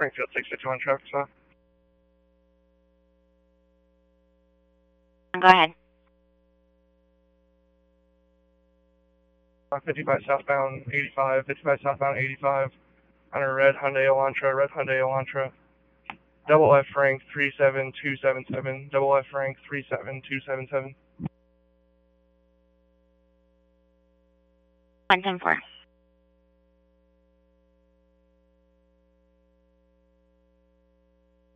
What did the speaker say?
Springfield 651 traffic stop. Go ahead. 55 southbound 85, 55 southbound 85 on a red Hyundai Elantra. Double F rank 37277, double F rank 37277. 110-4.